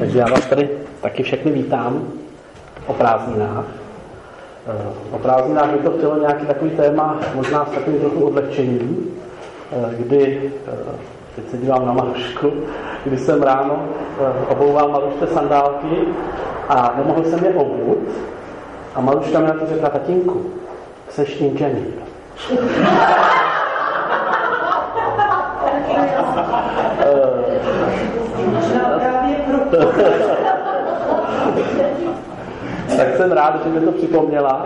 Takže já vás tady taky všechny vítám o prázdninách. O prázdninách by to chtělo nějaký takový téma, možná s takovým trochu odlehčením, kdy, teď se dívám na Marušku, kdy jsem ráno obouval Marušce sandálky a nemohl jsem je obut a Maruška mi na to řekla: tatínku, seš inženýr. Tak jsem rád, že mi to připomněla.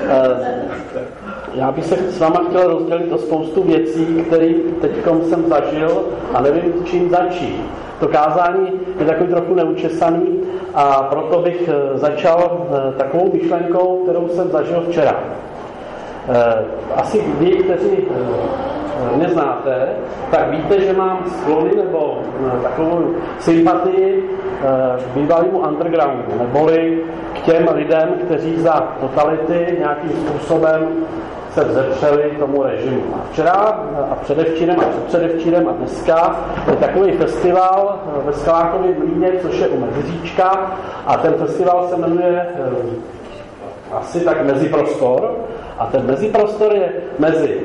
Já bych se s váma chtěl rozdělit o spoustu věcí, které teďkom jsem zažil a nevím, čím začít. To kázání je takový trochu neučesaný a proto bych začal takovou myšlenkou, kterou jsem zažil včera. Asi vy, kteří mě znáte, tak víte, že mám sklony nebo takovou sympatii k bývalému undergroundu, neboli k těm lidem, kteří za totality nějakým způsobem se vzepřeli tomu režimu. A včera a předevčírem a předpředevčírem a dneska je takový festival ve Skalákově Mlýně, což je u Meziříčka, a ten festival se jmenuje asi tak Meziprostor. A ten meziprostor je mezi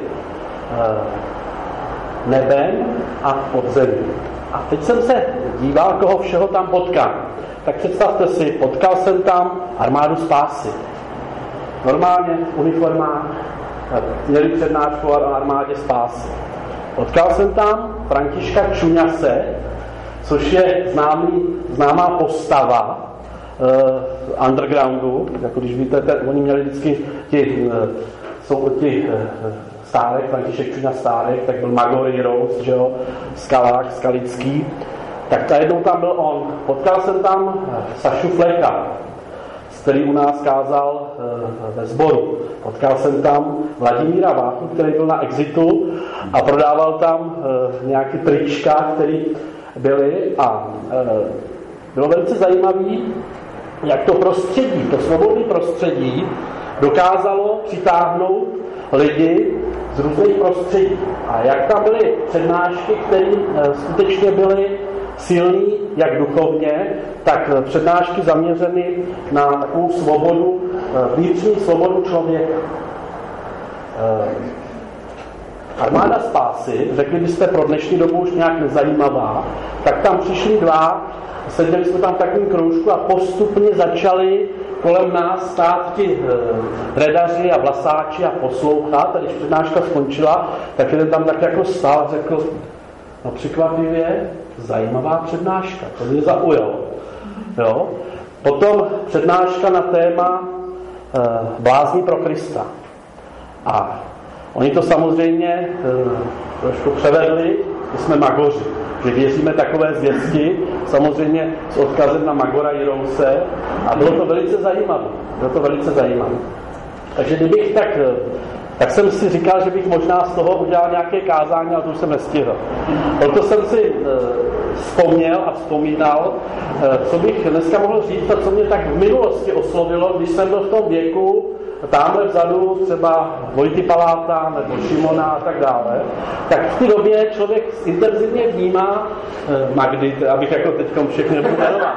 nebem a podzemí. A teď jsem se díval, koho všeho tam potkám. Tak představte si, potkal jsem tam armádu spásy. Normálně v uniformách měli přednášku o armádě spásy. Potkal jsem tam Františka Čuňase, což je známá postava undergroundu, jako když víte, oni měli vždycky jsou ti Stárek, František Čuňa Stárek, tak byl Magor Heroes, že jo, Skalák, Skalický, tak najednou tam byl on. Potkal jsem tam Sašu Fleka, který u nás kázal ve sboru. Potkal jsem tam Vladimíra Váchu, který byl na Exitu a prodával tam nějaké trička, které byly, a bylo velice zajímavé, jak to prostředí, to svobodné prostředí dokázalo přitáhnout lidi z různých prostředí. A jak tam byly přednášky, které skutečně byly silný jak duchovně, tak přednášky zaměřeny na takovou svobodu, vnitřní svobodu člověka. Armáda spásy, řekli byste pro dnešní dobu už nějak nezajímavá, tak tam přišli dva, seděli jsme tam v takovém kroužku a postupně začali kolem nás stát ti redaři a vlasáči a poslouchat. A když přednáška skončila, tak jeden tam tak jako stál a řekl: no překvapivě zajímavá přednáška, to mě zaujalo. Jo? Potom přednáška na téma blázni pro Krista. A oni to samozřejmě trošku převedli, že jsme magoři, že věříme takové zvěsti, samozřejmě s odkazem na Magora Heroese, a bylo to velice zajímavé. Takže kdybych tak jsem si říkal, že bych možná z toho udělal nějaké kázání, ale to už jsem nestihl. Proto jsem si vzpomněl a vzpomínal, co bych dneska mohl říct a co mě tak v minulosti oslovilo, když jsem byl v tom věku, tamhle vzadu třeba Vojty Paláta nebo Šimona a tak dále, tak v té době člověk intenzivně vnímá Magdy, abych jako teďkom všechny nebudu jmenovat.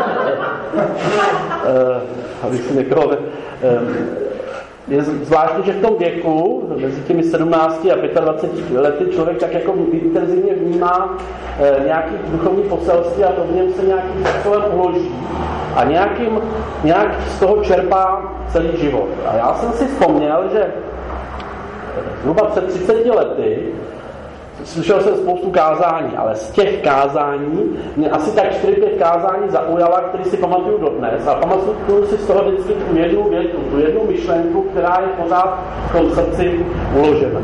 Abych si někoho je zvláštní, že v tom věku, mezi těmi 17 a 25 lety, člověk tak jako intenzivně vnímá nějaký duchovní poselství a to v něm se nějakým způsobem uloží a nějak z toho čerpá celý život. A já jsem si vzpomněl, že zhruba před 30 lety slyšel jsem spoustu kázání, ale z těch kázání mě asi tak 4-5 kázání zaujala, které si pamatuju dodnes. A pamatuju si z toho vždycky tu jednu větu, tu jednu myšlenku, která je pořád v tom srdci uložena.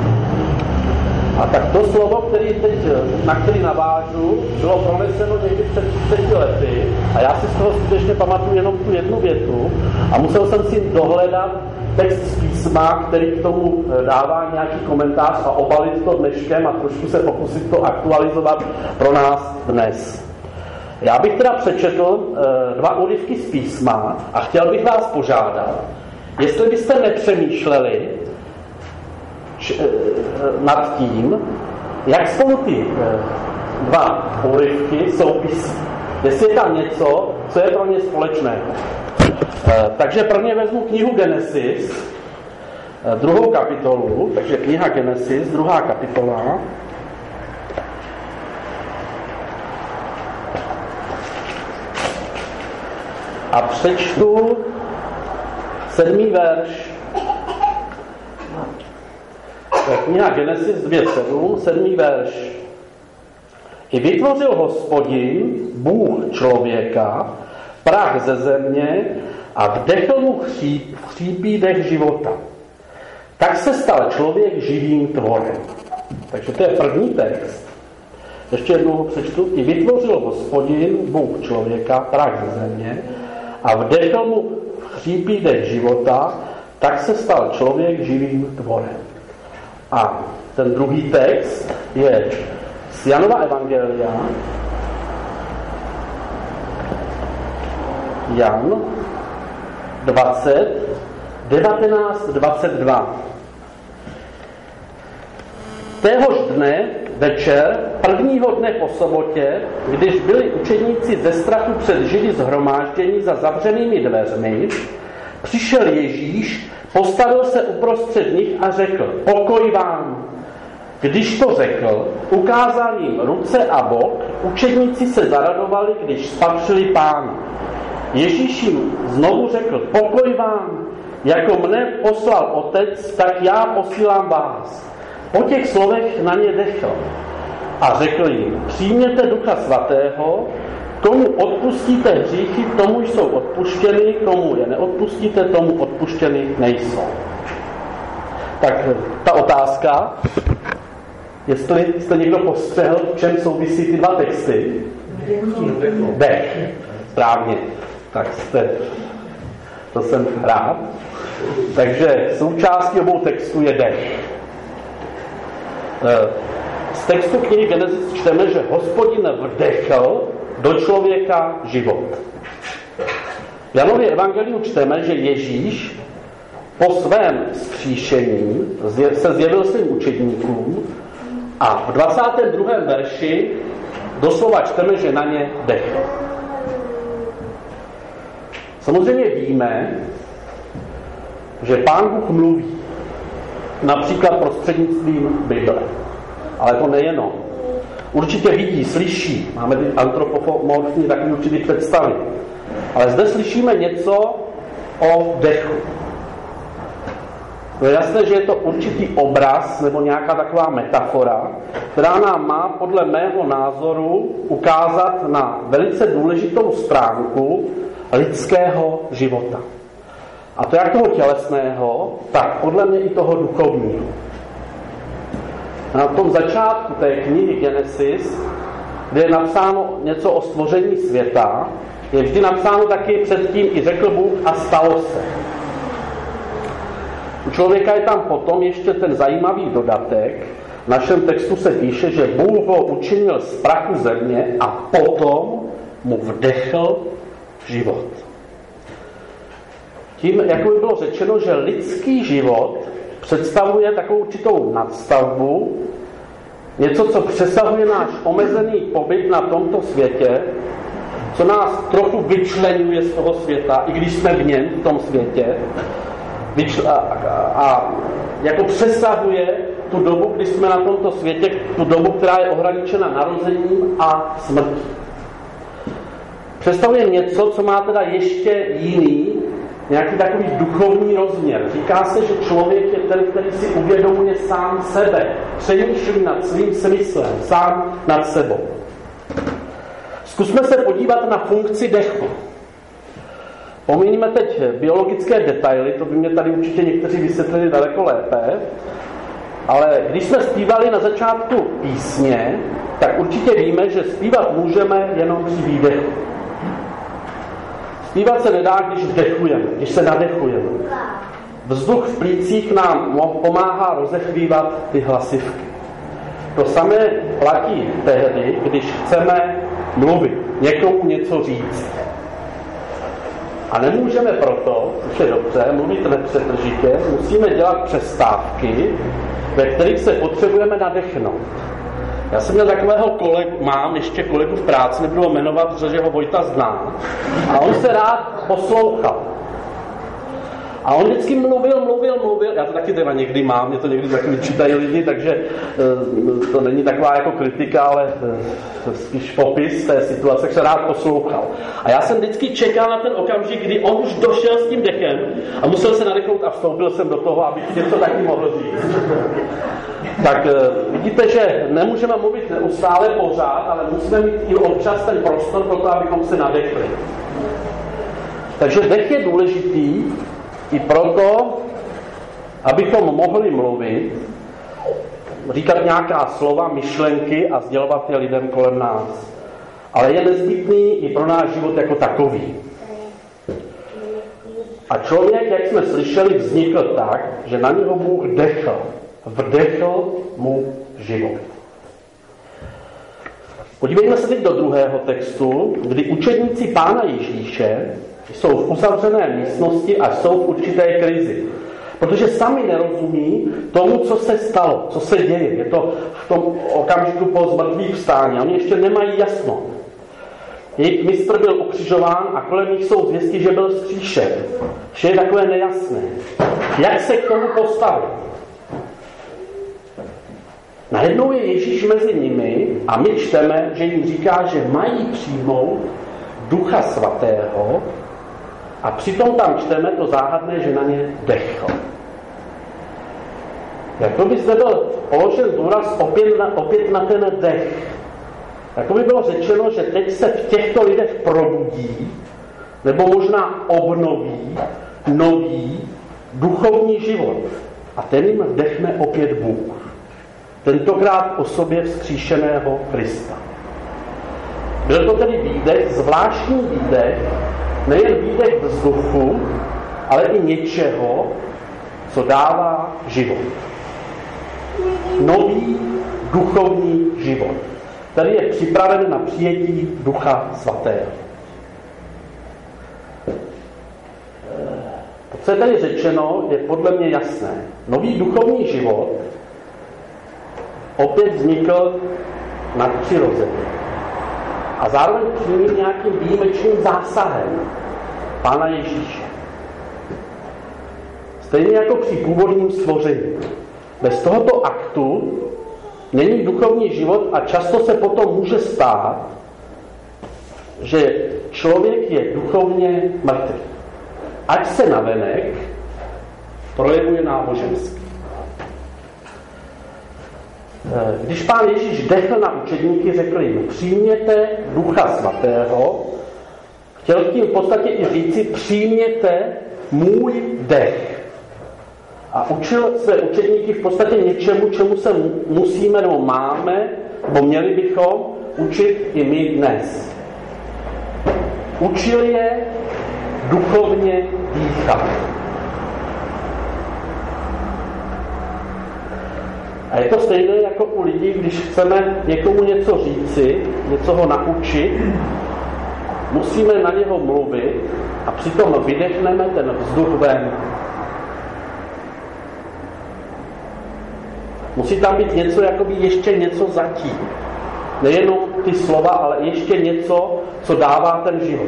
A tak to slovo, na který navážu, bylo proneseno někdy před 30 lety a já si z toho skutečně pamatuju jenom tu jednu větu a musel jsem si dohledat text z písma, který k tomu dává nějaký komentář a obalit to dneškem a trošku se pokusit to aktualizovat pro nás dnes. Já bych teda přečetl 2 úryvky z písma a chtěl bych vás požádat, jestli byste nepřemýšleli nad tím, jak spolu ty 2 úryvky souvisí. jestli je tam něco, co je pro ně společného. Takže prvně vezmu knihu Genesis, 2. kapitolu, takže kniha Genesis, 2. kapitola. A přečtu 7. verš. Kniha Genesis 2.7, 7. verš. I vytvořil Hospodin, Bůh člověka, prach ze země a vdechl mu chřípí dech života. Tak se stal člověk živým tvorem. Takže to je první text. Ještě jednou ho přečtu. I vytvořil Hospodin, Bůh člověka, prach ze země a vdechl mu chřípí dech života, tak se stal člověk živým tvorem. A ten druhý text je z Janova evangelia. Jan 20, 19, 22. Téhož dne večer, prvního dne po sobotě, když byli učedníci ze strachu před Židy shromáždění za zavřenými dveřmi, přišel Ježíš, postavil se uprostřed nich a řekl: pokoj vám. Když to řekl, ukázal jim ruce a bok, učedníci se zaradovali, když spatřili Pána. Ježíš jim znovu řekl: pokoj vám, jako mne poslal Otec, tak já posílám vás. Po těch slovech na ně dechl a řekl jim: přijměte Ducha Svatého, komu odpustíte hříchy, tomu jsou odpuštěny, komu je neodpustíte, tomu odpuštěny nejsou. Tak ta otázka, jestli jste někdo postřehl, v čem souvisí ty dva texty? Dech. Správně. Tak to jsem rád. Takže součástí obou textů je dech. Z textu knihy Genesis čteme, že Hospodin vdechl do člověka život. V Janově evangeliu čteme, že Ježíš po svém vzkříšení se zjevil svým učedníkům a v 22. verši doslova čteme, že na ně dechl. Samozřejmě víme, že Pán Bůh mluví, například prostřednictvím Bible. Ale to nejenom. Určitě vidí, slyší, máme ty antropomorfní takový určitý představy. Ale zde slyšíme něco o dechu. To je jasné, že je to určitý obraz nebo nějaká taková metafora, která nám má podle mého názoru ukázat na velice důležitou stránku lidského života. A to jak toho tělesného, tak podle mě i toho duchovního. Na tom začátku té knihy Genesis, kde je napsáno něco o stvoření světa, je vždy napsáno taky předtím i řekl Bůh a stalo se. U člověka je tam potom ještě ten zajímavý dodatek. V našem textu se píše, že Bůh ho učinil z prachu země a potom mu vdechl život. Tím, jako by bylo řečeno, že lidský život představuje takovou určitou nadstavbu, něco, co přesahuje náš omezený pobyt na tomto světě, co nás trochu vyčleňuje z toho světa, i když jsme v něm, v tom světě, a jako přesahuje tu dobu, kdy jsme na tomto světě, tu dobu, která je ohraničena narozením a smrtí. Představuje něco, co má teda ještě jiný, nějaký takový duchovní rozměr. Říká se, že člověk je ten, který si uvědomuje sám sebe, přemýšlí nad svým smyslem, sám nad sebou. Zkusme se podívat na funkci dechu. Pominíme teď biologické detaily, to by mě tady určitě někteří vysvětlili daleko lépe, ale když jsme zpívali na začátku písně, tak určitě víme, že zpívat můžeme jenom při výdechu. Zpívat se nedá, když vdechujeme, když se nadechujeme. Vzduch v plících nám pomáhá rozechvívat ty hlasivky. To samé platí tehdy, když chceme mluvit, někomu něco říct. A nemůžeme proto, což je dobře, mluvit nepřetržitě, musíme dělat přestávky, ve kterých se potřebujeme nadechnout. Já jsem měl takového kolegu, mám ještě kolegu v práci, nebudu ho jmenovat, protože ho Vojta zná. A on se rád poslouchal. A on vždycky mluvil, já to taky teda někdy mám, mě to někdy taky vyčítají lidi, takže to není taková jako kritika, ale spíš popis té situace, jak se rád poslouchal. A já jsem vždycky čekal na ten okamžik, kdy on už došel s tím dechem a musel se nadechnout a vstoupil jsem do toho, abych něco taky mohl říct. Tak vidíte, že nemůžeme mluvit neustále pořád, ale musíme mít i občas ten prostor pro to, abychom se nadechli. Takže dech je důležitý i proto, abychom mohli mluvit, říkat nějaká slova, myšlenky a sdělovat je lidem kolem nás. Ale je nezbytný i pro náš život jako takový. A člověk, jak jsme slyšeli, vznikl tak, že na něho Bůh dechl. Vdechl mu život. Podívejme se teď do druhého textu, kdy učedníci Pána Ježíše jsou v uzavřené místnosti a jsou v určité krizi. Protože sami nerozumí tomu, co se stalo, co se děje. Je to v tom okamžiku po zmrtvých vstání. Oni ještě nemají jasno. Jejich mistr byl ukřižován a kolem nich jsou zvěsti, že byl vzkříšen. Vše je takové nejasné. Jak se k tomu postavit? Najednou je Ježíš mezi nimi a my čteme, že jim říká, že mají přijmout Ducha Svatého a přitom tam čteme to záhadné, že na ně dechl. Jako by zde byl položen důraz opět na ten dech. Jako by bylo řečeno, že teď se v těchto lidech probudí, nebo možná obnoví nový duchovní život. A ten jim vdechne opět Bůh. Tentokrát o sobě vzkříšeného Krista. Byl to tedy výdech, zvláštní výdech, nejen výdech vzduchu, ale i něčeho, co dává život. Nový duchovní život, který je připraven na přijetí Ducha Svatého. To, co je tady řečeno, je podle mě jasné. Nový duchovní život opět vznikl nadpřirozeně. A zároveň přijím nějakým výjimečným zásahem Pána Ježíše. Stejně jako při původním stvoření. Bez tohoto aktu není duchovní život a často se potom může stát, že člověk je duchovně mrtvý. Ať se navenek projevuje nábožensky. Když Pán Ježíš dechl na učedníky, řekl jim, přijměte Ducha Svatého. Chtěl tím v podstatě i říci, přijměte můj dech. A učil své učedníky v podstatě něčemu, čemu se musíme, nebo máme, nebo měli bychom učit i my dnes. Učil je duchovně dýchat. A je to stejné jako u lidí, když chceme někomu něco říci, něco ho naučit, musíme na něho mluvit a přitom vydechneme ten vzduch ven. Musí tam být něco, jakoby ještě něco zatím. Nejenom ty slova, ale ještě něco, co dává ten život.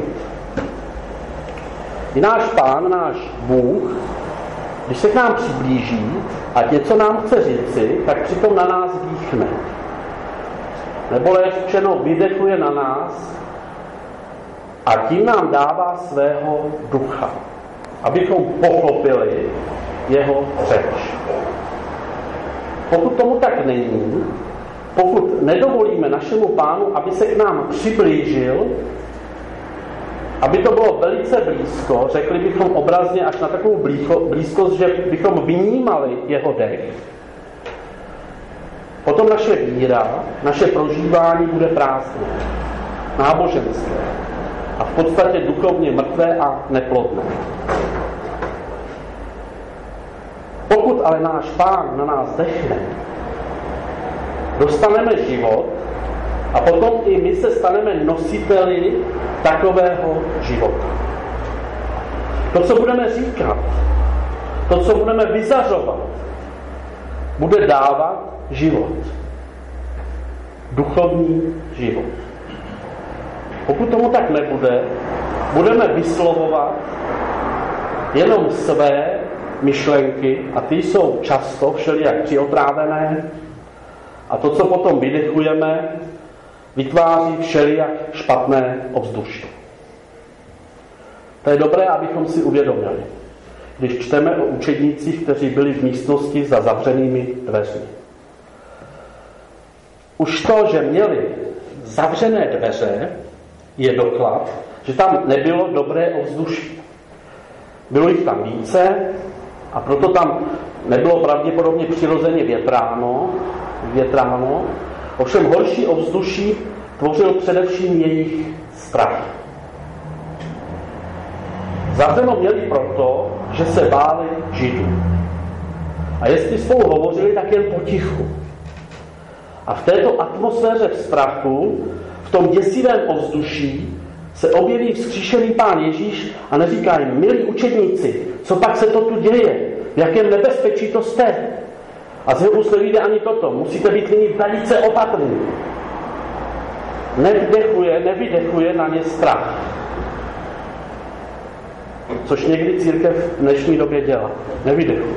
I náš Pán, náš Bůh, když se k nám přiblíží a něco nám chce říci, tak přitom na nás dýchne. Nebo řečeno, vydechuje na nás a tím nám dává svého ducha, abychom pochopili jeho řeč. Pokud tomu tak není, pokud nedovolíme našemu Pánu, aby se k nám přiblížil, aby to bylo velice blízko, řekli bychom obrazně až na takovou blízkost, že bychom vnímali jeho dech, potom naše víra, naše prožívání bude prázdné, náboženské a v podstatě duchovně mrtvé a neplodné. Pokud ale náš Pán na nás dechne, dostaneme život a potom i my se staneme nositeli takového života. To, co budeme říkat, to, co budeme vyzařovat, bude dávat život. duchovní život. Pokud tomu tak nebude, budeme vyslovovat jenom své myšlenky a ty jsou často všelijak přiotrávené a to, co potom vydechujeme, vytváří všelijak špatné ovzduší. To je dobré, abychom si uvědomili, když čteme o učednících, kteří byli v místnosti za zavřenými dveřmi. Už to, že měli zavřené dveře, je doklad, že tam nebylo dobré ovzduší. Bylo jich tam více a proto tam nebylo pravděpodobně přirozeně větráno. Ovšem horší ovzduší tvořil především jejich strach. Zavřeno měli proto, že se báli Židů. A jestli spolu hovořili, tak jen potichu. A v této atmosféře strachu, v tom děsivém ovzduší, se objeví vzkříšený Pán Ježíš a neříká jim: milí učedníci, co pak se to tu děje? V jakém nebezpečí to jste? A z jeho úst nevyjde ani toto. Musíte být nyní velice opatrní. Nevydechuje na ně strach. Což někdy církev v dnešní době dělá. Nevydechuje.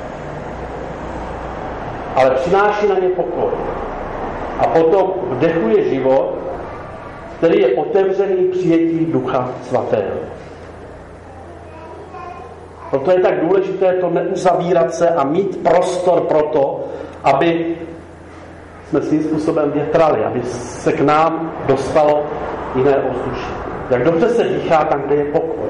Ale přináší na ně pokoj. A potom vdechuje život, který je otevřený přijetí Ducha Svatého. Proto je tak důležité to neuzavírat se a mít prostor pro to, aby jsme svým způsobem větrali, aby se k nám dostalo jiné ovzduší. Jak dobře se dýchá tam, kde je pokoj.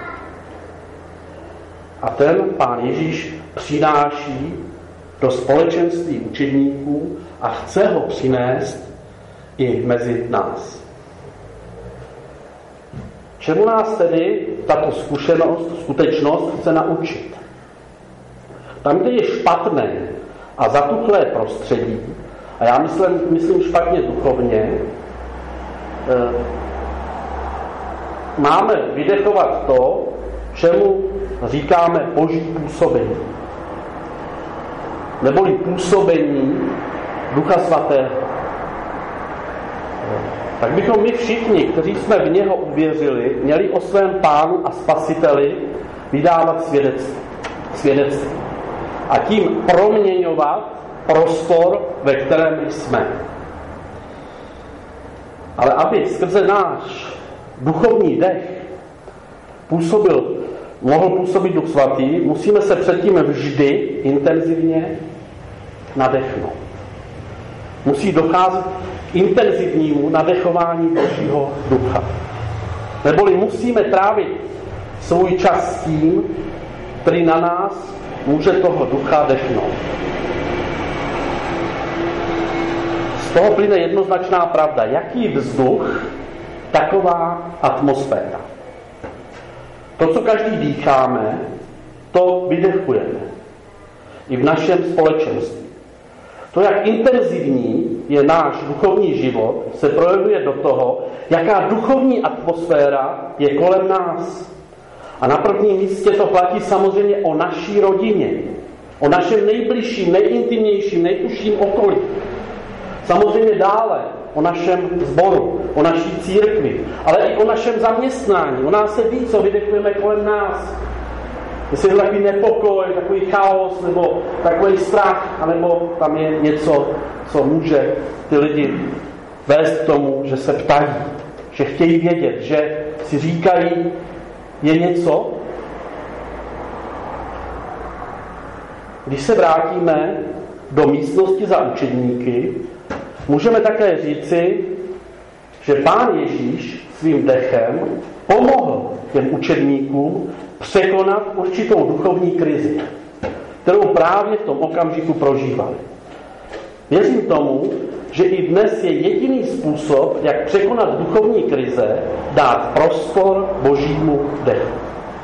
A ten Pán Ježíš přináší do společenství učedníků a chce ho přinést i mezi nás. Čemu nás tedy tato skutečnost chce naučit? Tam, kde je špatné a zatuchlé prostředí, a já myslím špatně duchovně, máme vydechovat to, čemu říkáme Boží působení. Neboli působení Ducha Svatého. Tak bychom my všichni, kteří jsme v něho uvěřili, měli o svém Pánu a Spasiteli vydávat svědectví. A tím proměňovat prostor, ve kterém jsme. Ale aby skrze náš duchovní dech mohl působit Duch Svatý, musíme se předtím vždy intenzivně nadechnout. Musí docházet k intenzivnímu nadechování Božího ducha. Neboli musíme trávit svůj čas s tím, který na nás může toho ducha dechnout. Z toho plyne jednoznačná pravda. Jaký vzduch, taková atmosféra. To, co každý dýcháme, to vydechujeme. I v našem společenství. To, jak intenzivní je náš duchovní život, se projevuje do toho, jaká duchovní atmosféra je kolem nás. A na prvním místě to platí samozřejmě o naší rodině. O našem nejbližším, nejintimnějším, nejužším okolí. Samozřejmě dále o našem sboru, o naší církvi, ale i o našem zaměstnání. O nás se ví, co vydechujeme kolem nás. Jestli je takový nepokoj, takový chaos, nebo takový strach, anebo tam je něco, co může ty lidi vést k tomu, že se ptají, že chtějí vědět, že si říkají, je něco. Když se vrátíme do místnosti za učedníky, můžeme také říci, že Pán Ježíš svým dechem pomohl těm učedníkům překonat určitou duchovní krizi, kterou právě v tom okamžiku prožívali. Věřím tomu, že i dnes je jediný způsob, jak překonat duchovní krize, dát prostor Božímu dechu.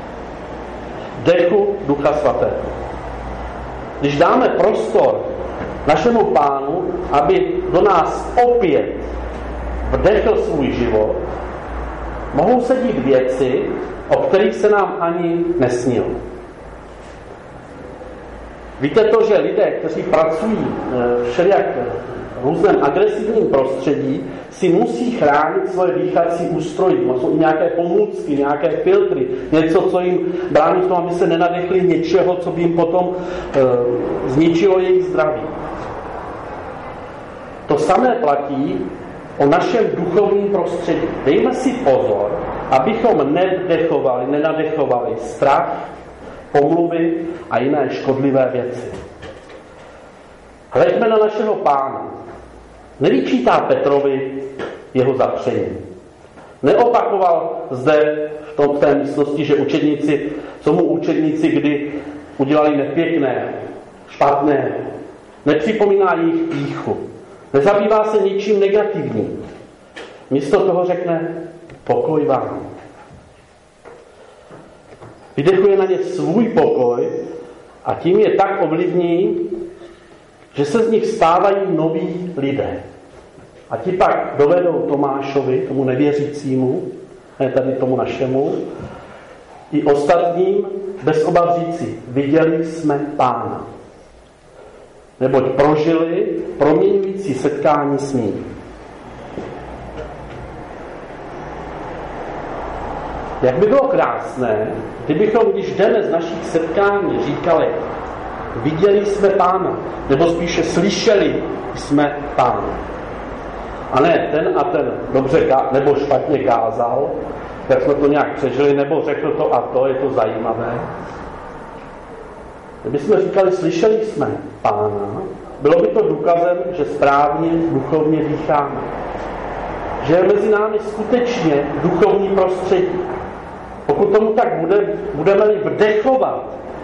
Dechu Ducha Svatého. Když dáme prostor našemu Pánu, aby do nás opět vdechl svůj život, mohou se dít věci, o kterých se nám ani nesnilo. Víte to, že lidé, kteří pracují všelijak různém agresivním prostředí si musí chránit svoje dýchací ústrojí. Jsou nějaké pomůcky, nějaké filtry, něco, co jim brání v tom, aby se nenadechli něčeho, co by jim potom zničilo jejich zdraví. To samé platí o našem duchovním prostředí. Dejme si pozor, abychom nenadechovali strach, pomluvy a jiné škodlivé věci. Hleďme na našeho Pána. Nevyčítá Petrovi jeho zapření. Neopakoval zde v té místnosti, že co mu učedníci kdy udělali nepěkné, špatné. Nepřipomíná jejich pýchu. Nezabývá se ničím negativním. Místo toho řekne pokoj vám. Vydechuje na ně svůj pokoj a tím je tak ovlivní, že se z nich stávají noví lidé. A ti pak dovedou Tomášovi, tomu nevěřícímu, ne tady tomu našemu, i ostatním bez obav říci, viděli jsme Pána. Neboť prožili proměňující setkání s ním. Jak by bylo krásné, kdybychom, když jdeme z našich setkání, říkali, viděli jsme Pána, nebo spíše slyšeli jsme Pána. A ne ten a ten dobře nebo špatně kázal, tak jsme to nějak přežili, nebo řekl to a to, je to zajímavé. Kdybychom říkali, slyšeli jsme Pána, bylo by to důkazem, že správně duchovně dýcháme. Že je mezi námi skutečně duchovní prostředí. Pokud tomu tak bude, budeme-li vdechovat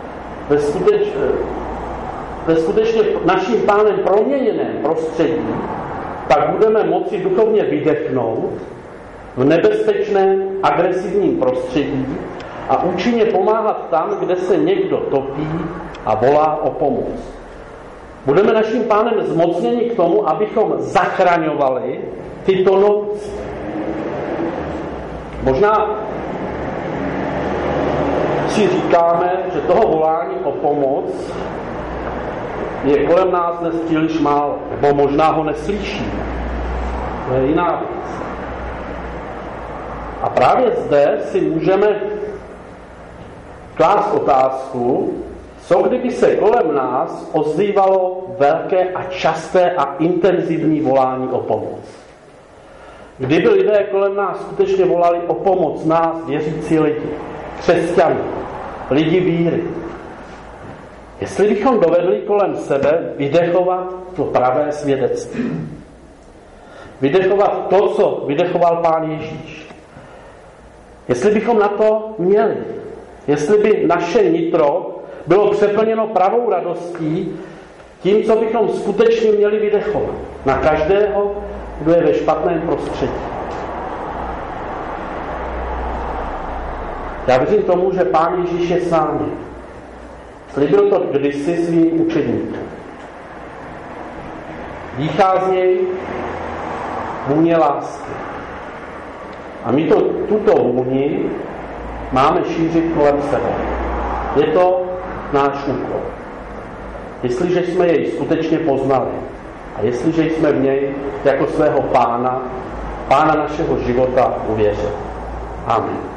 ve skutečně naším Pánem proměněném prostředí, tak budeme moci duchovně vydechnout v nebezpečném agresivním prostředí a účinně pomáhat tam, kde se někdo topí a volá o pomoc. Budeme naším Pánem zmocněni k tomu, abychom zachraňovali ty tonoucí. Možná si říkáme, že toho volání o pomoc je kolem nás dnes příliš málo, nebo možná ho neslyšíme. To je jiná věc. A právě zde si můžeme klást otázku, co kdyby se kolem nás ozývalo velké a časté a intenzivní volání o pomoc. Kdyby lidé kolem nás skutečně volali o pomoc nás, věřící lidi, křesťany, lidi víry. Jestli bychom dovedli kolem sebe vydechovat to pravé svědectví. Vydechovat to, co vydechoval Pán Ježíš. Jestli bychom na to měli. Jestli by naše nitro bylo přeplněno pravou radostí tím, co bychom skutečně měli vydechovat. Na každého, kdo je ve špatném prostředí. Já věřím tomu, že Pán Ježíš je s námi. Slíbil to kdysi svým učedníkům. Dýchá z něj vůně lásky. A my tuto vůni máme šířit kolem sebe. Je to náš úkol. Jestliže jsme jej skutečně poznali a jestliže jsme v něj jako svého Pána našeho života uvěřili. Amen.